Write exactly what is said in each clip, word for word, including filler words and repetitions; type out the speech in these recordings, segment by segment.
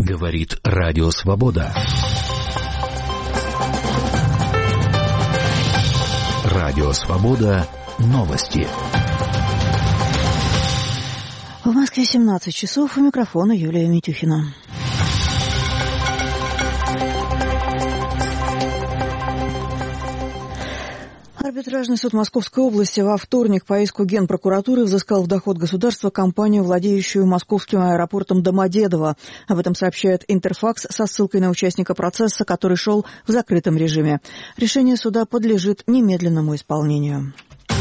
Говорит Радио Свобода. Радио Свобода. Новости. В Москве семнадцать часов. У микрофона Юлия Митюхина. Арбитражный суд Московской области во вторник по иску Генпрокуратуры взыскал в доход государства компанию, владеющую московским аэропортом Домодедово. Об этом сообщает Интерфакс со ссылкой на участника процесса, который шел в закрытом режиме. Решение суда подлежит немедленному исполнению.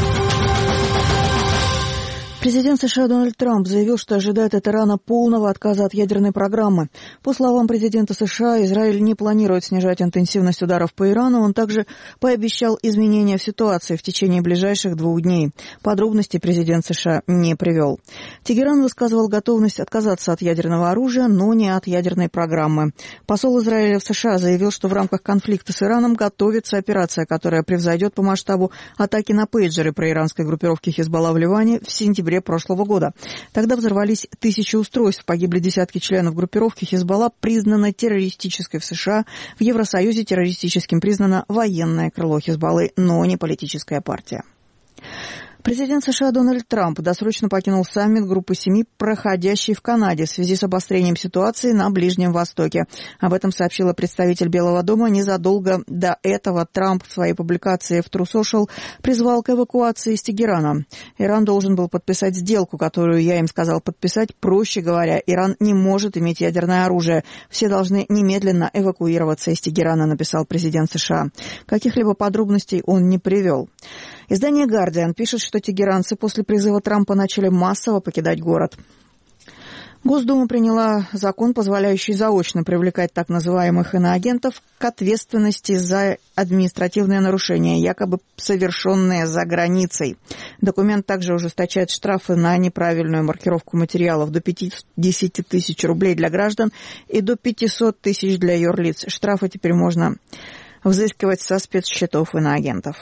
Президент США Дональд Трамп заявил, что ожидает от Ирана полного отказа от ядерной программы. По словам президента США, Израиль не планирует снижать интенсивность ударов по Ирану. Он также пообещал изменения в ситуации в течение ближайших двух дней. Подробностей президент США не привел. Тегеран высказывал готовность отказаться от ядерного оружия, но не от ядерной программы. Посол Израиля в США заявил, что в рамках конфликта с Ираном готовится операция, которая превзойдет по масштабу атаки на пейджеры проиранской группировки Хизбалла в Ливане в сентябре прошлого года. Тогда взорвались тысячи устройств, погибли десятки членов группировки. Хизбалла признана террористической в США. В Евросоюзе террористическим признано военное крыло Хизбаллы, но не политическая партия. Президент США Дональд Трамп досрочно покинул саммит Группы семи, проходящий в Канаде в связи с обострением ситуации на Ближнем Востоке. Об этом сообщила представитель Белого дома. Незадолго до этого Трамп в своей публикации в True Social призвал к эвакуации из Тегерана. Иран должен был подписать сделку, которую я им сказал подписать. Проще говоря, Иран не может иметь ядерное оружие. Все должны немедленно эвакуироваться из Тегерана, написал президент США. Каких-либо подробностей он не привел. Издание «Гардиан» пишет, что тегеранцы после призыва Трампа начали массово покидать город. Госдума приняла закон, позволяющий заочно привлекать так называемых иноагентов к ответственности за административные нарушения, якобы совершенные за границей. Документ также ужесточает штрафы на неправильную маркировку материалов до пятьдесят тысяч рублей для граждан и до пятьсот тысяч для юрлиц. Штрафы теперь можно взыскивать со спецсчетов иноагентов.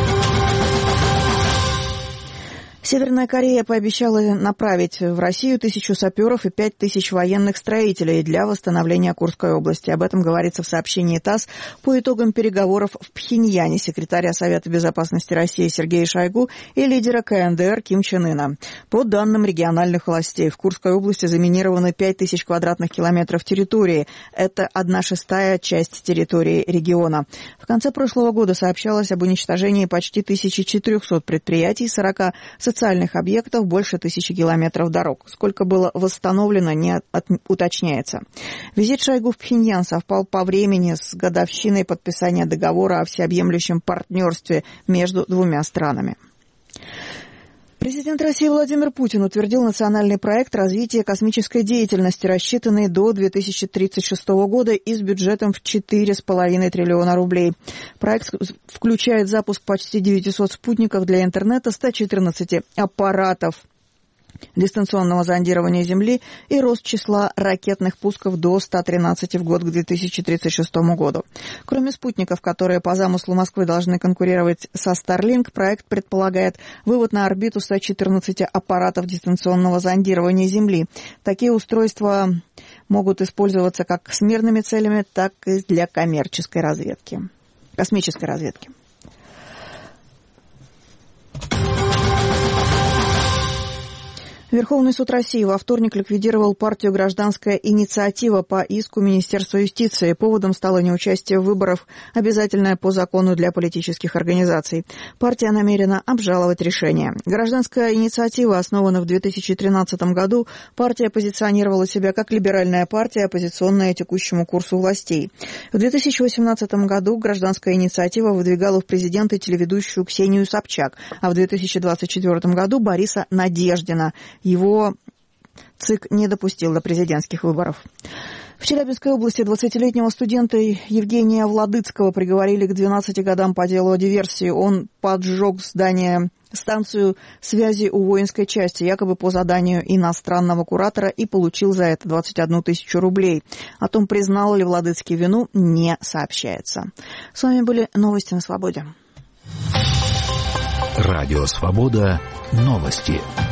Северная Корея пообещала направить в Россию тысячу саперов и пять тысяч военных строителей для восстановления Курской области. Об этом говорится в сообщении ТАСС по итогам переговоров в Пхеньяне секретаря Совета безопасности России Сергея Шойгу и лидера ка эн дэ эр Ким Чен Ына. По данным региональных властей, в Курской области заминированы пять тысяч квадратных километров территории. Это одна шестая часть территории региона. В конце прошлого года сообщалось об уничтожении почти тысячи четырехсот предприятий, сорока социальных объектов, больше тысячи километров дорог. Сколько было восстановлено, не от, уточняется. Визит Шойгу в Пхеньян совпал по времени с годовщиной подписания договора о всеобъемлющем партнерстве между двумя странами. Президент России Владимир Путин утвердил национальный проект развития космической деятельности, рассчитанный до две тысячи тридцать шестого года и с бюджетом в четыре с половиной триллиона рублей. Проект включает запуск почти девятисот спутников для интернета, ста четырнадцати аппаратов дистанционного зондирования Земли и рост числа ракетных пусков до ста тринадцати в год к две тысячи тридцать шестому году. Кроме спутников, которые по замыслу Москвы должны конкурировать со Starlink, проект предполагает вывод на орбиту ста четырнадцати аппаратов дистанционного зондирования Земли. Такие устройства могут использоваться как с мирными целями, так и для коммерческой разведки, космической разведки. Верховный суд России во вторник ликвидировал партию «Гражданская инициатива» по иску Министерства юстиции. Поводом стало неучастие в выборах, обязательное по закону для политических организаций. Партия намерена обжаловать решение. «Гражданская инициатива» основана в две тысячи тринадцатом году. Партия позиционировала себя как либеральная партия, оппозиционная текущему курсу властей. В две тысячи восемнадцатом году «Гражданская инициатива» выдвигала в президенты телеведущую Ксению Собчак, а в две тысячи двадцать четвёртом году Бориса Надеждина. Его ЦИК не допустил до президентских выборов. В Челябинской области двадцатилетнего студента Евгения Владыцкого приговорили к двенадцати годам по делу о диверсии. Он поджег здание, станцию связи у воинской части, якобы по заданию иностранного куратора, и получил за это двадцать одну тысячу рублей. О том, признал ли Владыцкий вину, не сообщается. С вами были новости на Свободе. Радио Свобода. Новости.